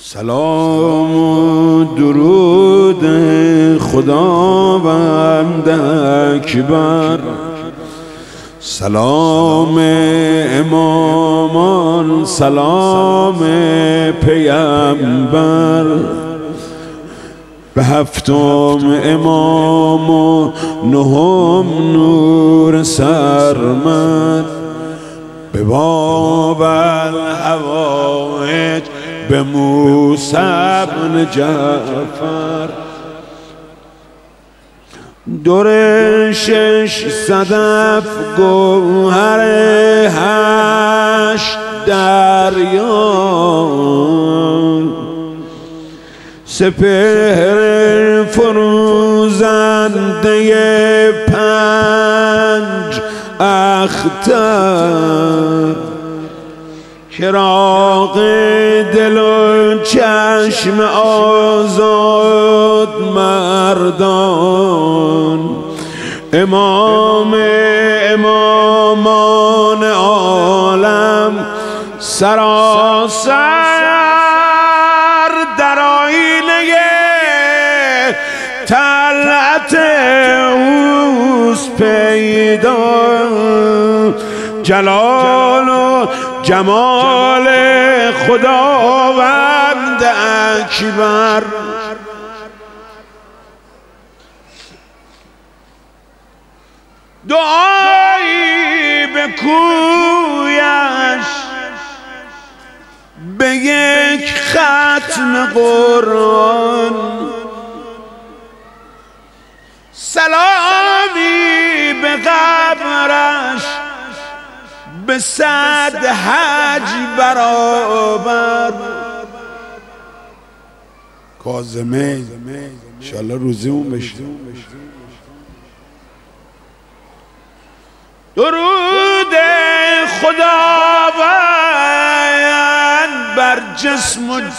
سلام و درود خداوند اکبر، سلام امامان، سلام پیامبر. به هفتم امام و نهم نور سرمد، به باب الحوائج به موسی بن جعفر. دور 600 گوهر 8 دریا، سپهر فروزنده 5 اختر، چراغ دل و چشم آزاد مردان، امام امامان عالم، سراسر در آینه طلعت اوست پیدا، جلال و جمال خداوند اکبر. دعایی به کویش به یک ختم قرآن، سلامی به قبرش به 100 حج برابر. کاظمی انشالله روزیمون بشه. درود خداوند بر جسم و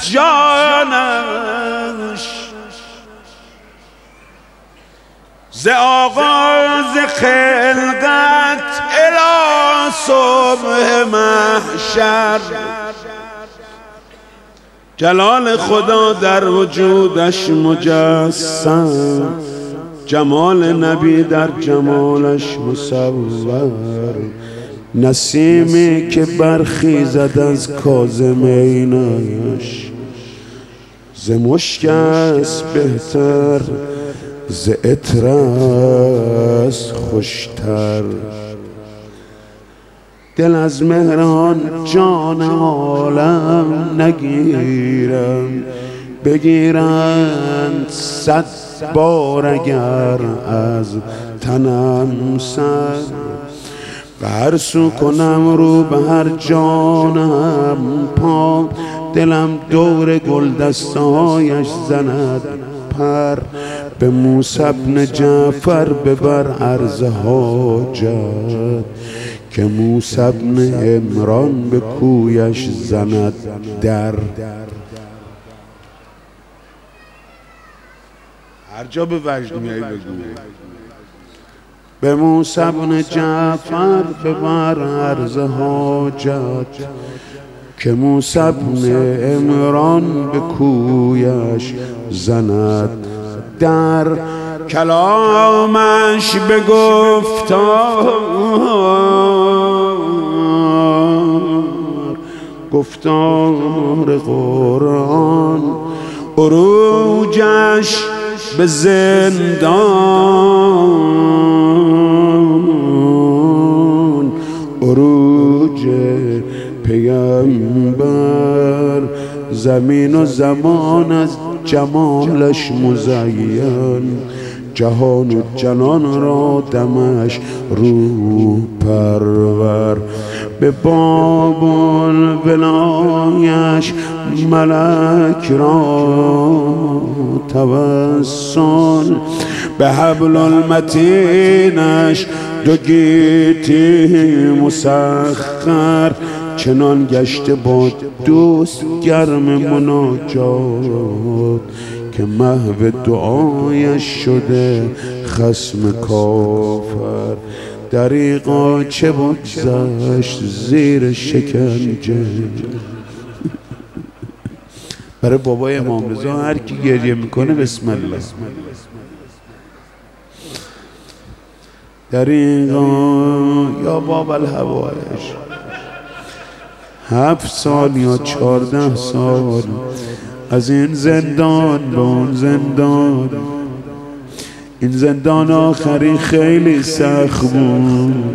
جانش، ز آغاز خلقت الی صبح محشر. جلال خدا در وجودش مجسم، جمال نبی در جمالش مصور. نسیمی که برخیزد از کاظمینش، ز مشک است بهتر، ز عطر است خوشتر. دل از مهران جان عالم نگیرم، بگیرند 100 بار اگر از تنم سر. به هر سو کنم رو به هر جانم پا، دلم دور گل دستهایش زند پر. به موسی بن جعفر ببر عرض حاجت، که موسی بن عمران به کویش زند در. هر جا به وجد میایی بگو. به موسی بن جعفر ببر عرض حاجت، که موسی بن عمران به کویش زند در. کلامش به گفتار قرآن، عروجش به زندان، عروج پیامبر. زمین و زمان از جمالش مزین، جهان و جنان را دمش روح پرور. به باب الولایش ملک را توسل، به حبل المتینش 2 گیتی مسخر. چنان گشته با دوست گرم مناجات، که محو دعایش شده خصم کافر. دریغا چه بگذشت زیر شکنجه، برای بابای امام رضا هر کی گریه میکنه بسم الله. دریغا یا باب الحوائج 7 سال یا 14 سال از این زندان به اون زندان. این زندان آخری خیلی سخت بود.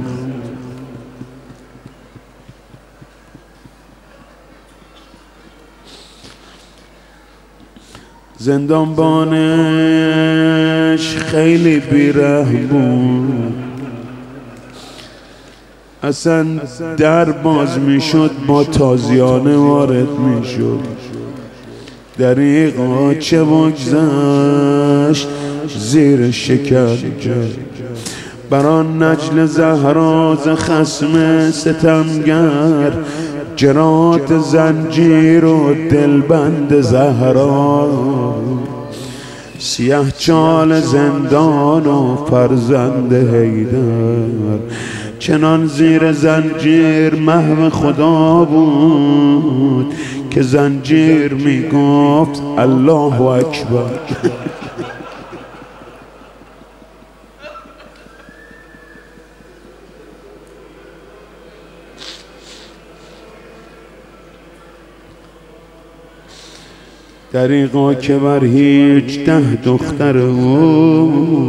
زندانبانش خیلی بی‌رحم بود. اصلا در باز میشد با تازیانه وارد میشد. دریغا چه بگذشت زیر شکنجه بران نجل زهرا ز خصم ستمگر. جرات زنجیر و دلبند زهرا سیه چال زندان و فرزند حیدر. چنان زیر زنجیر محو خدا بود که زنجیر میگفت الله اکبر. دریغا که بر 18 دختر او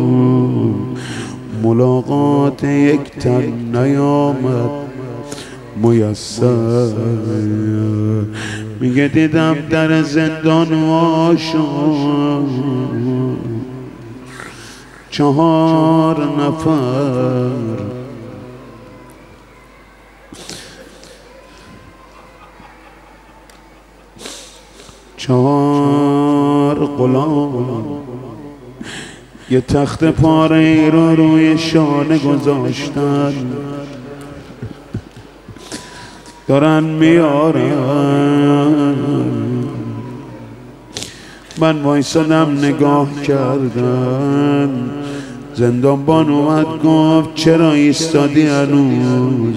ملاقات یک تن نیامد میسر. میگه دیدم در زندان واشون 4 نفر غلام یه تخت پاره ای رو روی شانه گذاشتن دارن میارن. من وایسادم نگاه کردم. زندانبان اومد گفت چرا ایستادی هنوز؟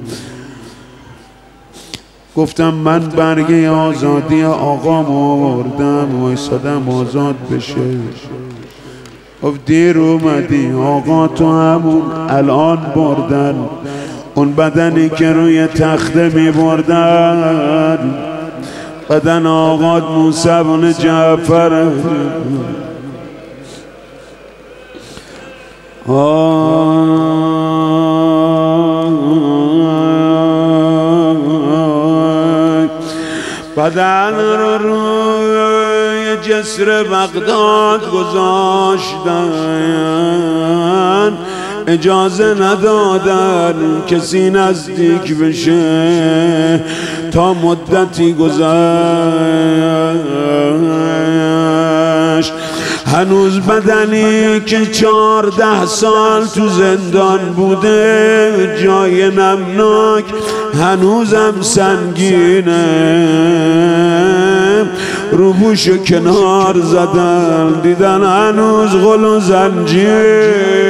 گفتم من برگه آزادی آقام آوردم وایسادم آزاد بشه. گفت دیر اومدی، آقا تو همون الان بردن. اون بدنی که روی تخته می بردن بدن آقا موسی بن جعفر. بدن رو روی جسر بغداد گذاشتن. اجازه ندادن کسی نزدیک بشه تا مدتی گذشت. هنوز بدنی که 14 سال تو زندان بوده جای نمناک هنوزم سنگینه. روبوشو کنار زدن دیدن هنوز غل و زنجیر.